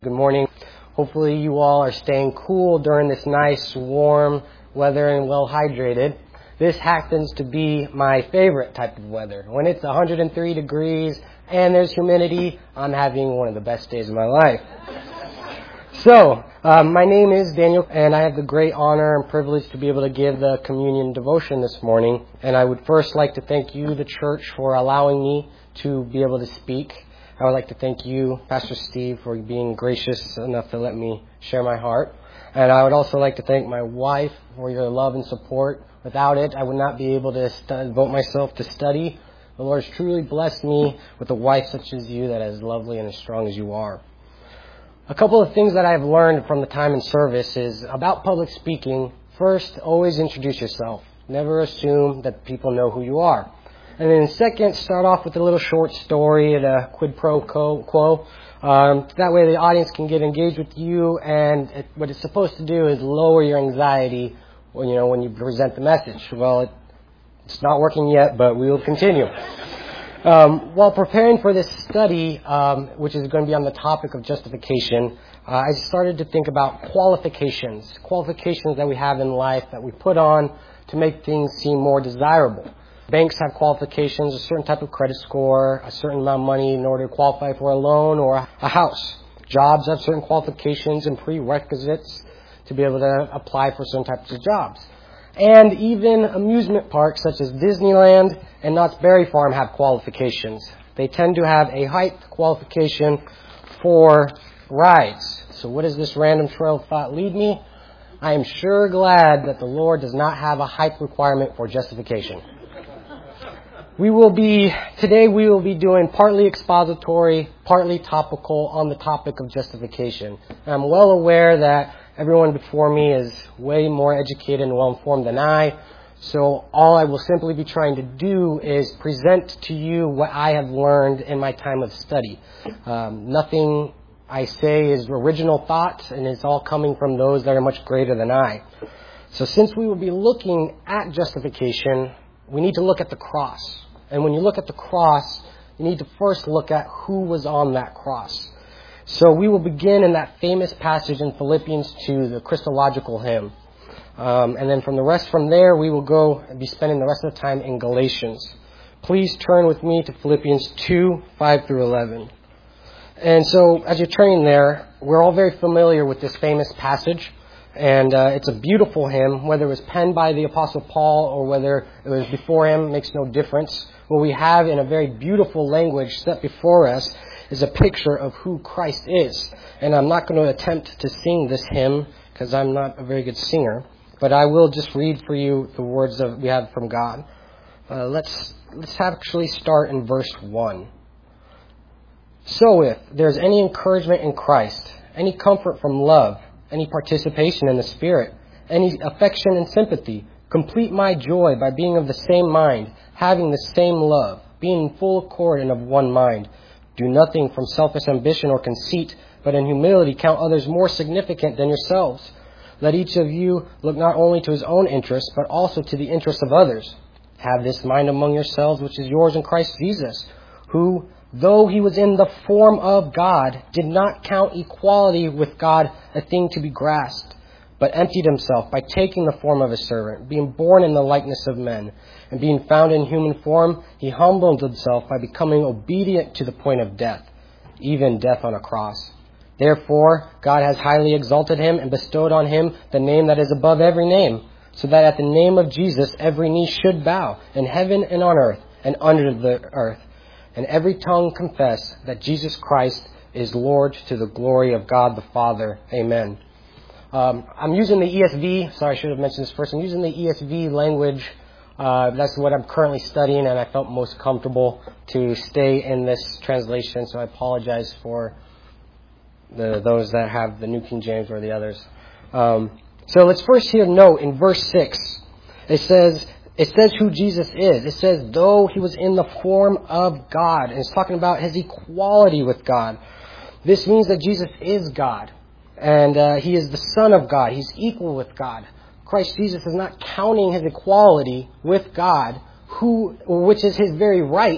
Good morning. Hopefully you all are staying cool during this nice, warm weather and well hydrated. This happens to be my favorite type of weather. When it's 103 degrees and there's humidity, I'm having one of the best days of my life. So, my name is Daniel, and I have the great honor and privilege to be able to give the communion devotion this morning. And I would first like to thank you, the church, for allowing me to be able to speak. I would like to thank you, Pastor Steve, for being gracious enough to let me share my heart. And I would also like to thank my wife for your love and support. Without it, I would not be able to devote myself to study. The Lord has truly blessed me with a wife such as you that is lovely and as strong as you are. A couple of things that I've learned from the time in service is about public speaking. First, always introduce yourself. Never assume that people know who you are. And then second, start off with a little short story at a quid pro quo. That way the audience can get engaged with you, and what it's supposed to do is lower your anxiety when you present the message. Well, it's not working yet, but we will continue. While preparing for this study, which is going to be on the topic of justification, I started to think about qualifications that we have in life that we put on to make things seem more desirable. Banks have qualifications, a certain type of credit score, a certain amount of money in order to qualify for a loan or a house. Jobs have certain qualifications and prerequisites to be able to apply for certain types of jobs. And even amusement parks such as Disneyland and Knott's Berry Farm have qualifications. They tend to have a height qualification for rides. So what does this random trail of thought lead me? I am sure glad that the Lord does not have a height requirement for justification. Today we will be doing partly expository, partly topical on the topic of justification. I'm well aware that everyone before me is way more educated and well informed than I. So all I will simply be trying to do is present to you what I have learned in my time of study. Nothing I say is original thought, and it's all coming from those that are much greater than I. So since we will be looking at justification, we need to look at the cross. And when you look at the cross, you need to first look at who was on that cross. So we will begin in that famous passage in Philippians 2, the Christological hymn. And then from there, we will go and be spending the rest of the time in Galatians. Please turn with me to Philippians 2, 5 through 11. And so as you're turning there, we're all very familiar with this famous passage. And it's a beautiful hymn. Whether it was penned by the Apostle Paul or whether it was before him makes no difference. What we have in a very beautiful language set before us is a picture of who Christ is. And I'm not going to attempt to sing this hymn because I'm not a very good singer. But I will just read for you the words that we have from God. Let's actually start in verse 1. So if there's any encouragement in Christ, any comfort from love, any participation in the Spirit, any affection and sympathy, complete my joy by being of the same mind, having the same love, being in full accord and of one mind. Do nothing from selfish ambition or conceit, but in humility count others more significant than yourselves. Let each of you look not only to his own interests, but also to the interests of others. Have this mind among yourselves, which is yours in Christ Jesus, who, though he was in the form of God, did not count equality with God a thing to be grasped, but emptied himself by taking the form of a servant, being born in the likeness of men, and being found in human form, he humbled himself by becoming obedient to the point of death, even death on a cross. Therefore, God has highly exalted him and bestowed on him the name that is above every name, so that at the name of Jesus every knee should bow, in heaven and on earth and under the earth, and every tongue confess that Jesus Christ is Lord, to the glory of God the Father. Amen. I'm using the ESV. Sorry, I should have mentioned this first. I'm using the ESV language. That's what I'm currently studying, and I felt most comfortable to stay in this translation. So I apologize for those that have the New King James or the others. So let's first here note in verse 6. It says who Jesus is. It says, though he was in the form of God. And it's talking about his equality with God. This means that Jesus is God. And he is the Son of God. He's equal with God. Christ Jesus is not counting his equality with God, which is his very right,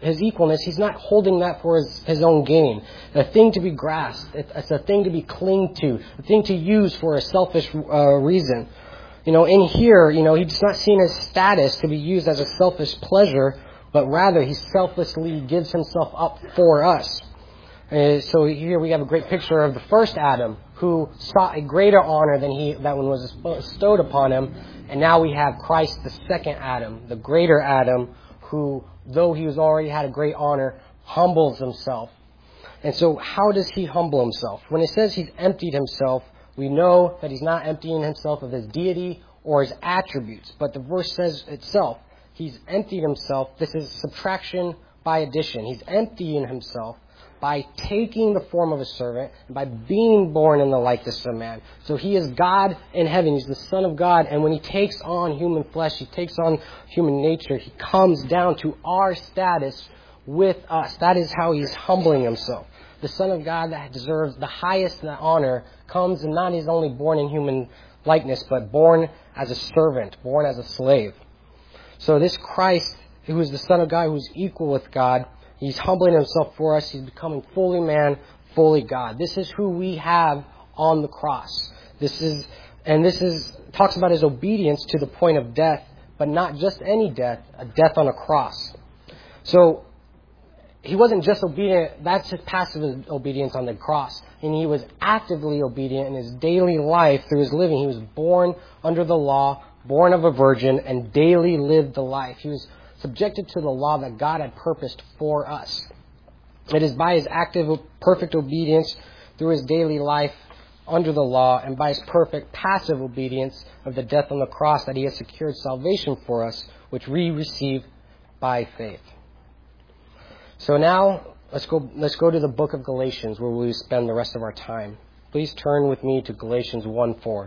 his equalness, he's not holding that for his own gain. A thing to be grasped. It's a thing to be clinged to. A thing to use for a selfish reason. In here, he's not seeing his status to be used as a selfish pleasure, but rather he selflessly gives himself up for us. So here we have a great picture of the first Adam, who sought a greater honor than that one was bestowed upon him. And now we have Christ, the second Adam, the greater Adam, who, though he was already had a great honor, humbles himself. And so how does he humble himself? When it says he's emptied himself, we know that he's not emptying himself of his deity or his attributes. But the verse says itself, he's emptied himself. This is subtraction by addition. He's emptying himself by taking the form of a servant, and by being born in the likeness of man. So he is God in heaven. He's the Son of God. And when he takes on human flesh, he takes on human nature, he comes down to our status with us. That is how he's humbling himself. The Son of God that deserves the highest honor comes and not is only born in human likeness, but born as a servant, born as a slave. So this Christ, who is the Son of God, who is equal with God, he's humbling himself for us. He's becoming fully man, fully God. This is who we have on the cross. This talks about his obedience to the point of death, but not just any death, a death on a cross. So he wasn't just obedient. That's his passive obedience on the cross. And he was actively obedient in his daily life through his living. He was born under the law, born of a virgin, and daily lived the life. He was subjected to the law that God had purposed for us. It is by his active, perfect obedience through his daily life under the law and by his perfect passive obedience of the death on the cross that he has secured salvation for us, which we receive by faith. So now let's go to the book of Galatians, where we spend the rest of our time. Please turn with me to Galatians 1:4.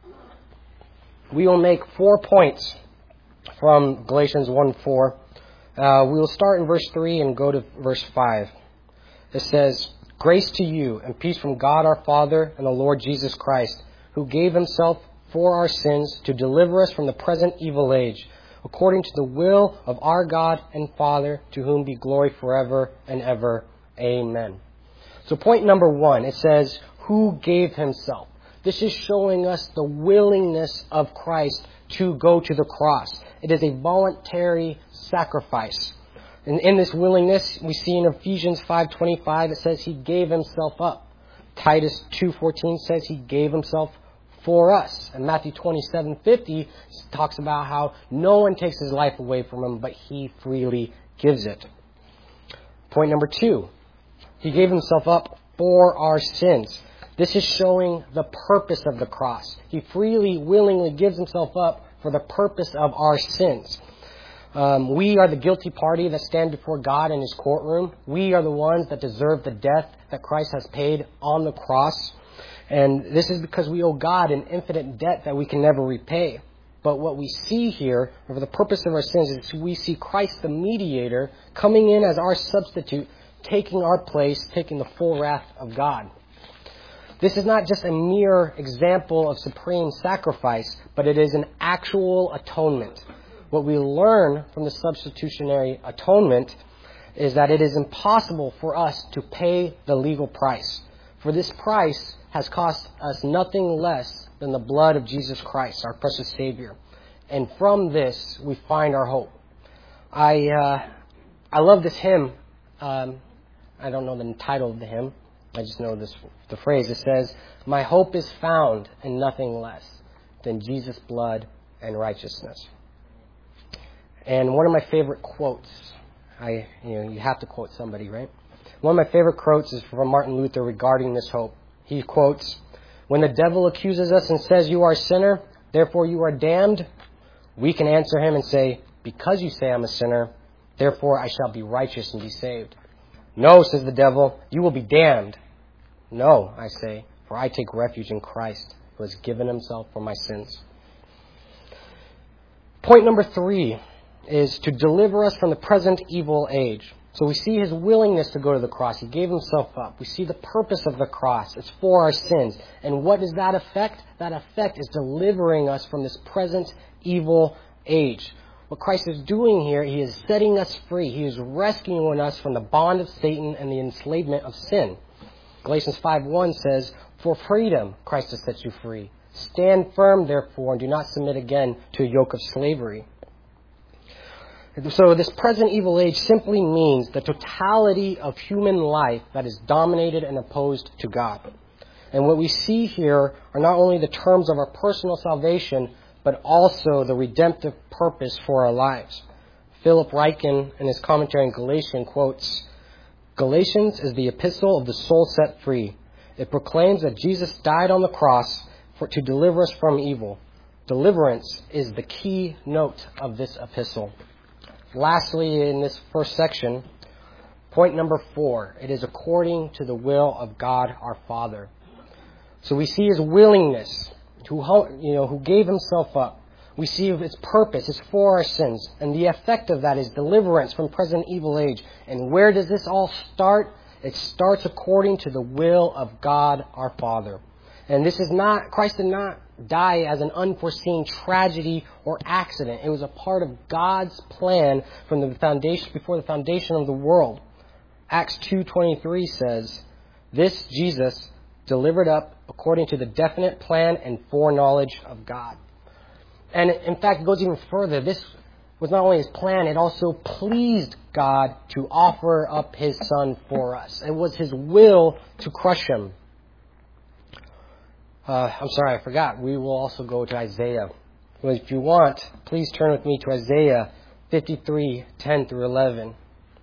We will make 4 points from Galatians 1:4. We will start in verse 3 and go to verse 5. It says, "Grace to you and peace from God our Father and the Lord Jesus Christ, who gave himself for our sins to deliver us from the present evil age, according to the will of our God and Father, to whom be glory forever and ever. Amen." So point number 1, it says, who gave himself? This is showing us the willingness of Christ to go to the cross. It is a voluntary sacrifice. And in this willingness, we see in Ephesians 5:25, it says he gave himself up. Titus 2:14 says he gave himself for us. And Matthew 27:50 talks about how no one takes his life away from him, but he freely gives it. Point number 2, he gave himself up for our sins. This is showing the purpose of the cross. He freely, willingly gives himself up for the purpose of our sins. We are the guilty party that stand before God in his courtroom. We are the ones that deserve the death that Christ has paid on the cross. And this is because we owe God an infinite debt that we can never repay. But what we see here, for the purpose of our sins, is we see Christ the mediator coming in as our substitute, taking our place, taking the full wrath of God. This is not just a mere example of supreme sacrifice, but it is an actual atonement. What we learn from the substitutionary atonement is that it is impossible for us to pay the legal price. For this price has cost us nothing less than the blood of Jesus Christ, our precious Savior. And from this, we find our hope. I love this hymn. I don't know the title of the hymn. I just know the phrase. It says, "My hope is found in nothing less than Jesus' blood and righteousness." And one of my favorite quotes, you have to quote somebody, right? One of my favorite quotes is from Martin Luther regarding this hope. He quotes, "When the devil accuses us and says, 'You are a sinner, therefore you are damned,' we can answer him and say, 'Because you say I'm a sinner, therefore I shall be righteous and be saved.' 'No,' says the devil, 'you will be damned.' 'No,' I say, 'for I take refuge in Christ, who has given himself for my sins.'" Point number 3 is to deliver us from the present evil age. So we see his willingness to go to the cross. He gave himself up. We see the purpose of the cross. It's for our sins. And what is that effect? That effect is delivering us from this present evil age. what Christ is doing here, he is setting us free. He is rescuing us from the bond of Satan and the enslavement of sin. Galatians 5:1 says, "For freedom Christ has set you free. Stand firm, therefore, and do not submit again to a yoke of slavery." So this present evil age simply means the totality of human life that is dominated and opposed to God. And what we see here are not only the terms of our personal salvation, but also the redemptive purpose for our lives. Philip Ryken, in his commentary on Galatians, quotes, "Galatians is the epistle of the soul set free. It proclaims that Jesus died on the cross to deliver us from evil. Deliverance is the key note of this epistle." Lastly, in this first section, point number 4, it is according to the will of God our Father. So we see his willingness, who gave himself up. We see its purpose is for our sins, and the effect of that is deliverance from present evil age. And where does this all start? It starts according to the will of God our Father. And this is not, Christ did not die as an unforeseen tragedy or accident. It was a part of God's plan from the foundation, before the foundation of the world. Acts 2:23 says, "This Jesus delivered up according to the definite plan and foreknowledge of God." And in fact, it goes even further. This was not only his plan, it also pleased God to offer up his Son for us. It was his will to crush him. I'm sorry, I forgot. We will also go to Isaiah. Well, if you want, please turn with me to Isaiah 53:10 through 11.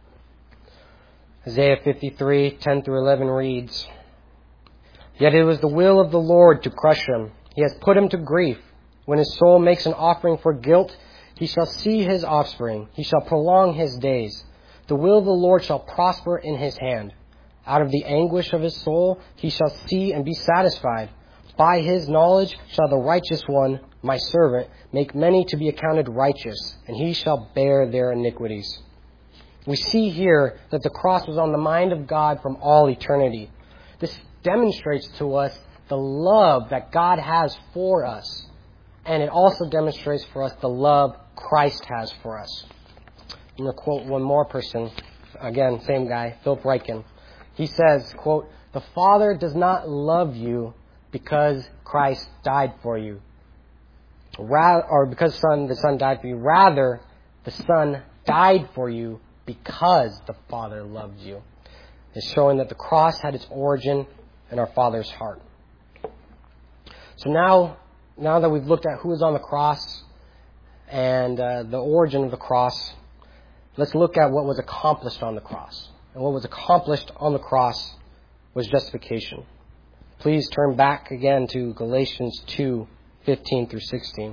Isaiah 53:10 through 11 reads, "Yet it was the will of the Lord to crush him. He has put him to grief. When his soul makes an offering for guilt, he shall see his offspring. He shall prolong his days. The will of the Lord shall prosper in his hand. Out of the anguish of his soul he shall see and be satisfied. By his knowledge shall the righteous one, my servant, make many to be accounted righteous, and he shall bear their iniquities." We see here that the cross was on the mind of God from all eternity. This demonstrates to us the love that God has for us. And it also demonstrates for us the love Christ has for us. I'm going to quote one more person. Again, same guy, Philip Ryken. He says, quote, "The Father does not love you because Christ died for you, or because the Son died for you. Rather, the Son died for you because the Father loved you." It's showing that the cross had its origin in our Father's heart. So now that we've looked at who is on the cross and the origin of the cross, let's look at what was accomplished on the cross. And what was accomplished on the cross was justification. Please turn back again to Galatians 2:15 through 16.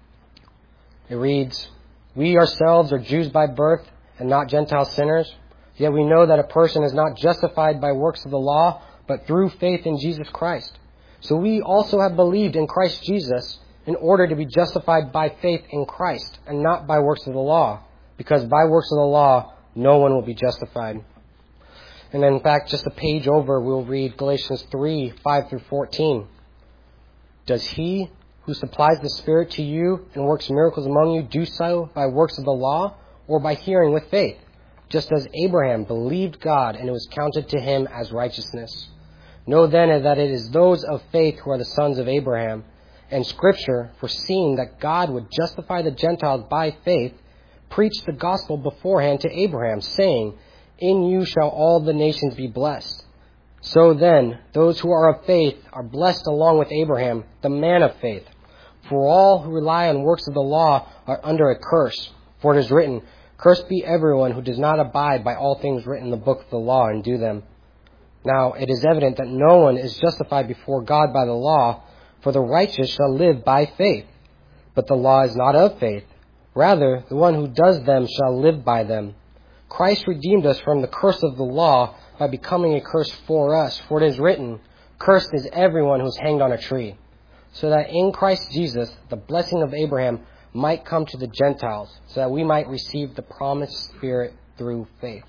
It reads, "We ourselves are Jews by birth and not Gentile sinners, yet we know that a person is not justified by works of the law, but through faith in Jesus Christ. So we also have believed in Christ Jesus in order to be justified by faith in Christ and not by works of the law, because by works of the law no one will be justified." And then, in fact, just a page over, we'll read Galatians 3:5 through 14. "Does he who supplies the Spirit to you and works miracles among you do so by works of the law or by hearing with faith? Just as Abraham believed God and it was counted to him as righteousness. Know then that it is those of faith who are the sons of Abraham. And Scripture, foreseeing that God would justify the Gentiles by faith, preached the gospel beforehand to Abraham, saying, 'In you shall all the nations be blessed.' So then, those who are of faith are blessed along with Abraham, the man of faith. For all who rely on works of the law are under a curse. For it is written, 'Cursed be everyone who does not abide by all things written in the book of the law and do them.' Now it is evident that no one is justified before God by the law, for the righteous shall live by faith. But the law is not of faith. Rather, the one who does them shall live by them. Christ redeemed us from the curse of the law by becoming a curse for us. For it is written, 'Cursed is everyone who is hanged on a tree,' so that in Christ Jesus the blessing of Abraham might come to the Gentiles, so that we might receive the promised Spirit through faith."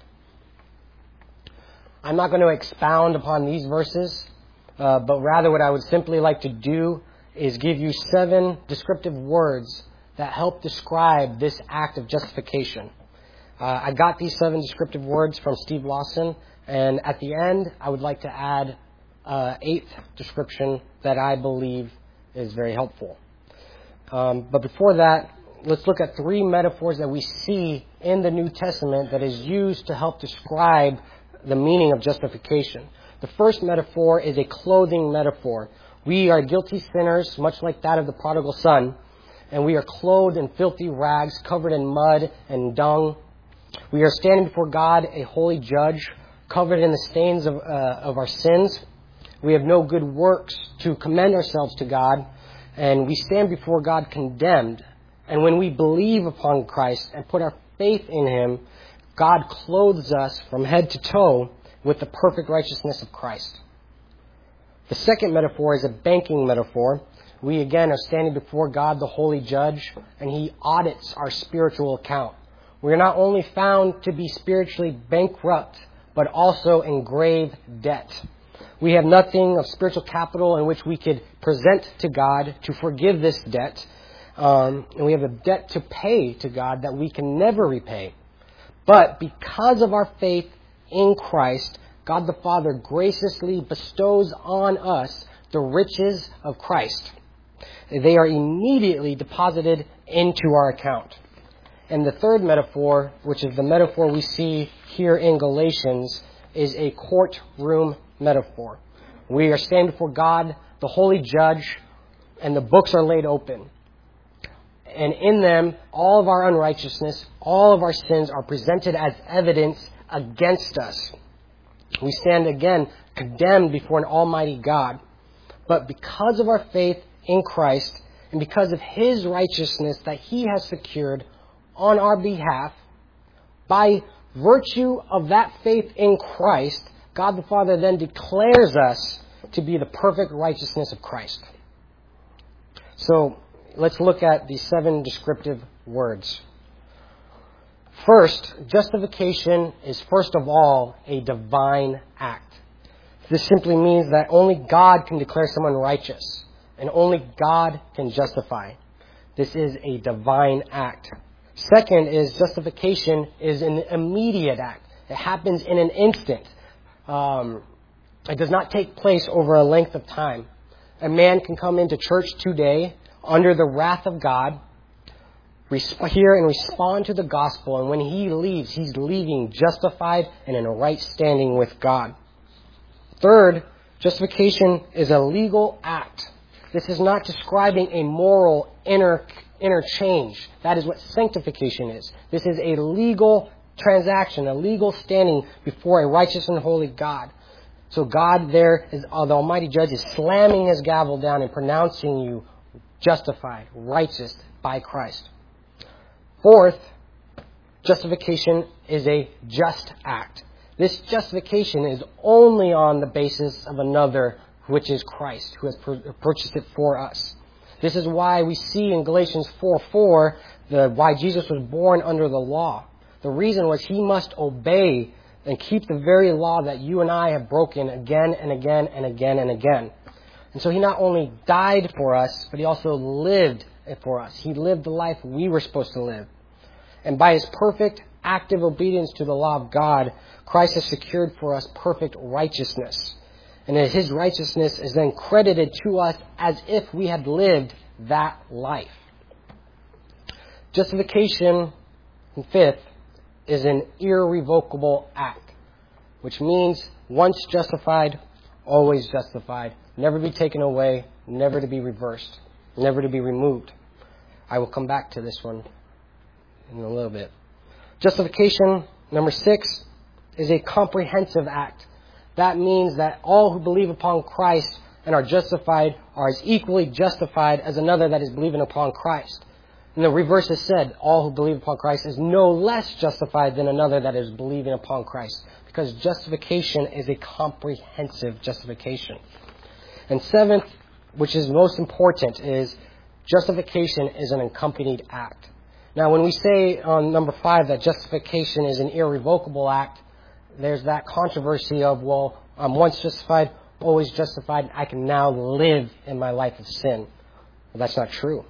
I'm not going to expound upon these verses, but rather what I would simply like to do is give you 7 descriptive words that help describe this act of justification. I got these 7 descriptive words from Steve Lawson, and at the end, I would like to add an 8th description that I believe is very helpful. But before that, let's look at 3 metaphors that we see in the New Testament that is used to help describe the meaning of justification. The first metaphor is a clothing metaphor. We are guilty sinners, much like that of the prodigal son, and we are clothed in filthy rags, covered in mud and dung. We are standing before God, a holy judge, covered in the stains of our sins. We have no good works to commend ourselves to God, and we stand before God condemned. And when we believe upon Christ and put our faith in Him, God clothes us from head to toe with the perfect righteousness of Christ. The second metaphor is a banking metaphor. We again are standing before God, the holy judge, and He audits our spiritual account. We are not only found to be spiritually bankrupt, but also in grave debt. We have nothing of spiritual capital in which we could present to God to forgive this debt. And we have a debt to pay to God that we can never repay. But because of our faith in Christ, God the Father graciously bestows on us the riches of Christ. They are immediately deposited into our account. And the third metaphor, which is the metaphor we see here in Galatians, is a courtroom metaphor. We are standing before God, the holy judge, and the books are laid open. And in them, all of our unrighteousness, all of our sins are presented as evidence against us. We stand again condemned before an almighty God. But because of our faith in Christ, and because of His righteousness that He has secured on our behalf, by virtue of that faith in Christ, God the Father then declares us to be the perfect righteousness of Christ. So, let's look at the 7 descriptive words. First, justification is first of all a divine act. This simply means that only God can declare someone righteous, and only God can justify. This is a divine act. Second is justification is an immediate act. It happens in an instant. It does not take place over a length of time. A man can come into church today under the wrath of God, hear and respond to the gospel, and when he leaves, he's leaving justified and in a right standing with God. Third, justification is a legal act. This is not describing a moral interchange. That is what sanctification is. This is a legal transaction, a legal standing before a righteous and holy God. So God there, the Almighty Judge, is slamming His gavel down and pronouncing you justified, righteous by Christ. Fourth, justification is a just act. This justification is only on the basis of another, which is Christ, who has purchased it for us. This is why we see in Galatians 4:4 why Jesus was born under the law. The reason was He must obey and keep the very law that you and I have broken again and again and again and again. And so He not only died for us, but He also lived for us. He lived the life we were supposed to live. And by His perfect, active obedience to the law of God, Christ has secured for us perfect righteousness. And His righteousness is then credited to us as if we had lived that life. Justification, fifth, is an irrevocable act, which means once justified, always justified, never to be taken away, never to be reversed, never to be removed. I will come back to this one in a little bit. Justification, number 6, is a comprehensive act. That means that all who believe upon Christ and are justified are as equally justified as another that is believing upon Christ. And the reverse is said, all who believe upon Christ is no less justified than another that is believing upon Christ. Because justification is a comprehensive justification. And 7th, which is most important, is justification is an accompanied act. Now, when we say on number 5 that justification is an irrevocable act, there's that controversy of, well, I'm once justified, always justified, I can now live in my life of sin. Well, that's not true.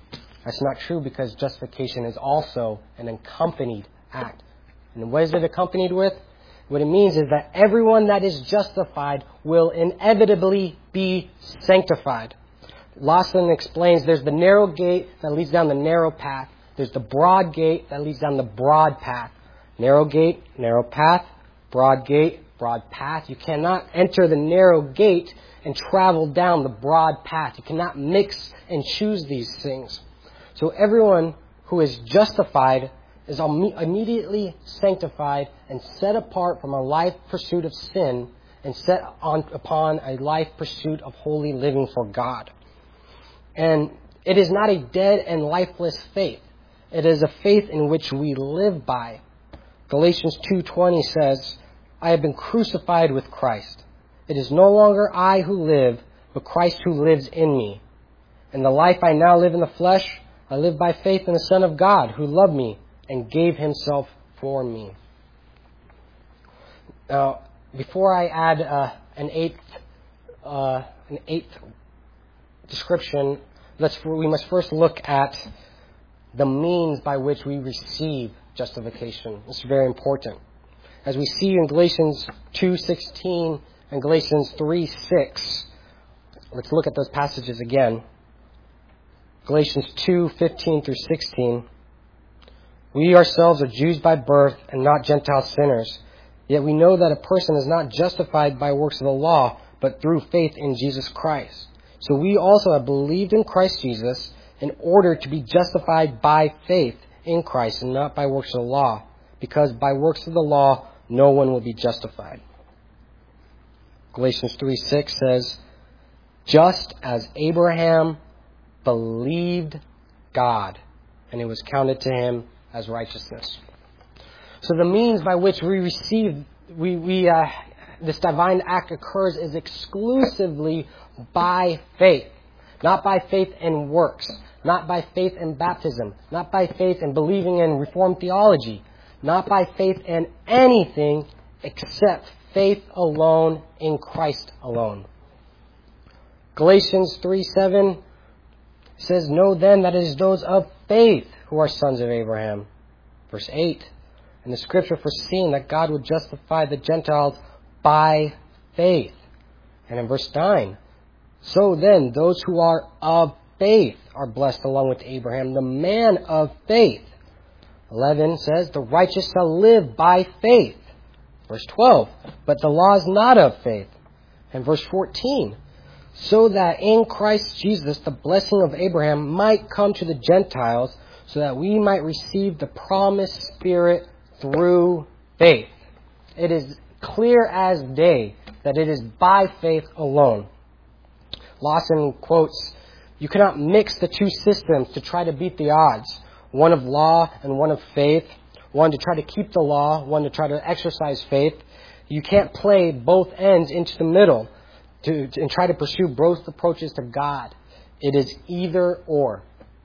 That's not true because justification is also an accompanied act. And what is it accompanied with? What it means is that everyone that is justified will inevitably be sanctified. Lawson explains there's the narrow gate that leads down the narrow path. There's the broad gate that leads down the broad path. Narrow gate, narrow path. Broad gate, broad path. You cannot enter the narrow gate and travel down the broad path. You cannot mix and choose these things. So everyone who is justified is immediately sanctified and set apart from a life pursuit of sin and set upon a life pursuit of holy living for God. And it is not a dead and lifeless faith. It is a faith in which we live by. Galatians 2:20 says, I have been crucified with Christ. It is no longer I who live, but Christ who lives in me. And the life I now live in the flesh, I live by faith in the Son of God who loved me and gave himself for me. Now, before I add an eighth description, we must first look at the means by which we receive justification. It's very important. As we see in Galatians 2:16 and Galatians 3:6, let's look at those passages again. Galatians 2:15 through 16. We ourselves are Jews by birth and not Gentile sinners. Yet we know that a person is not justified by works of the law, but through faith in Jesus Christ. So we also have believed in Christ Jesus in order to be justified by faith in Christ and not by works of the law, because by works of the law no one will be justified. Galatians 3:6 says, just as Abraham believed God, and it was counted to him as righteousness. So the means by which we receive, this divine act occurs is exclusively by faith. Not by faith in works. Not by faith in baptism. Not by faith in believing in Reformed theology. Not by faith in anything except faith alone in Christ alone. Galatians 3:7 says, know then that it is those of faith who are sons of Abraham. Verse 8, and the scripture foreseeing that God would justify the Gentiles by faith. And in verse 9, so then those who are of faith are blessed along with Abraham, the man of faith. 11 says, the righteous shall live by faith. Verse 12, but the law is not of faith. And verse 14, so that in Christ Jesus the blessing of Abraham might come to the Gentiles, so that we might receive the promised Spirit through faith. It is clear as day that it is by faith alone. Lawson quotes, you cannot mix the two systems to try to beat the odds. One of law and one of faith. One to try to keep the law, one to try to exercise faith. You can't play both ends into the middle and try to pursue both approaches to God. It is either or.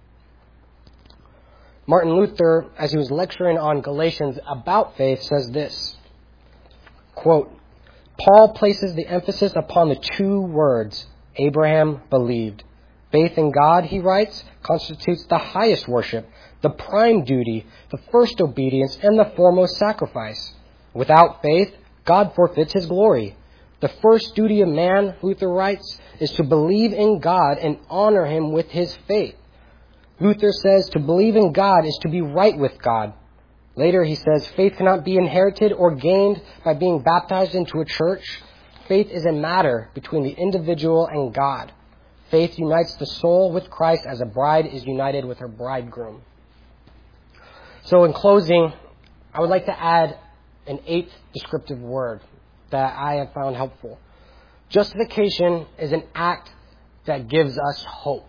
Martin Luther, as he was lecturing on Galatians about faith, says this, quote, Paul places the emphasis upon the two words, Abraham believed. Faith in God, he writes, constitutes the highest worship, the prime duty, the first obedience, and the foremost sacrifice. Without faith, God forfeits his glory. The first duty of man, Luther writes, is to believe in God and honor him with his faith. Luther says to believe in God is to be right with God. Later he says faith cannot be inherited or gained by being baptized into a church. Faith is a matter between the individual and God. Faith unites the soul with Christ as a bride is united with her bridegroom. So in closing, I would like to add an eighth descriptive word that I have found helpful. Justification is an act that gives us hope.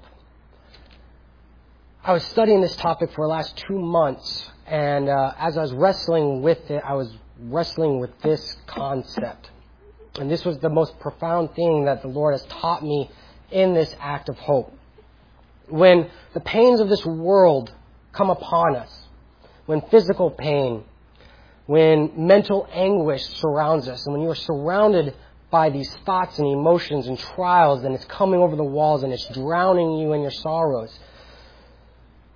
I was studying this topic for the last 2 months, and as I was wrestling with it, I was wrestling with this concept. And this was the most profound thing that the Lord has taught me in this act of hope. When the pains of this world come upon us, when physical pain, when mental anguish surrounds us, and when you are surrounded by these thoughts and emotions and trials, and it's coming over the walls and it's drowning you in your sorrows,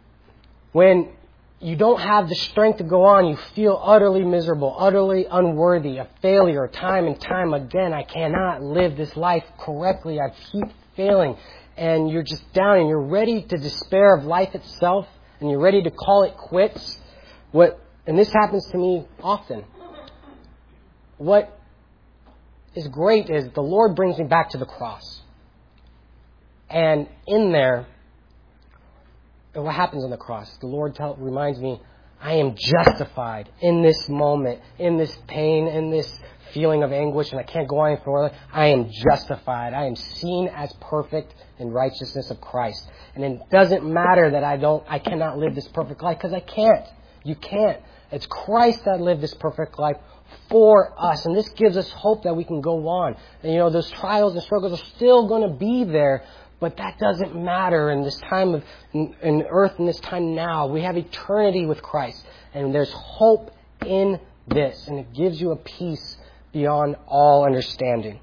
When you don't have the strength to go on, you feel utterly miserable, utterly unworthy, a failure, time and time again. I cannot live this life correctly. I keep failing. And you're just down and you're ready to despair of life itself and you're ready to call it quits. And this happens to me often. What is great is the Lord brings me back to the cross. And in there, what happens on the cross? The Lord reminds me, I am justified in this moment, in this pain, in this feeling of anguish, and I can't go on any further. I am justified. I am seen as perfect in righteousness of Christ. And it doesn't matter that I cannot live this perfect life, because I can't. You can't. It's Christ that lived this perfect life for us. And this gives us hope that we can go on. And those trials and struggles are still going to be there. But that doesn't matter in this time in earth, in this time now. We have eternity with Christ. And there's hope in this. And it gives you a peace beyond all understanding.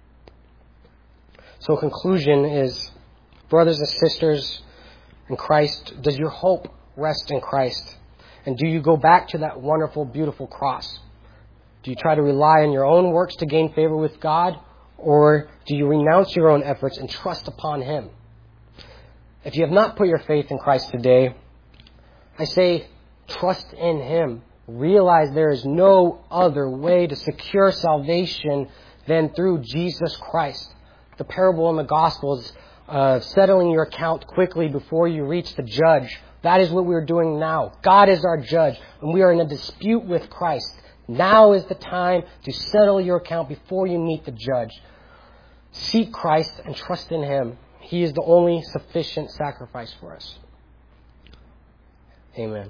So conclusion is, brothers and sisters in Christ, does your hope rest in Christ? And do you go back to that wonderful, beautiful cross? Do you try to rely on your own works to gain favor with God? Or do you renounce your own efforts and trust upon Him? If you have not put your faith in Christ today, I say trust in Him. Realize there is no other way to secure salvation than through Jesus Christ. The parable in the Gospels of settling your account quickly before you reach the judge. That is what we're doing now. God is our judge, and we are in a dispute with Christ. Now is the time to settle your account before you meet the judge. Seek Christ and trust in Him. He is the only sufficient sacrifice for us. Amen.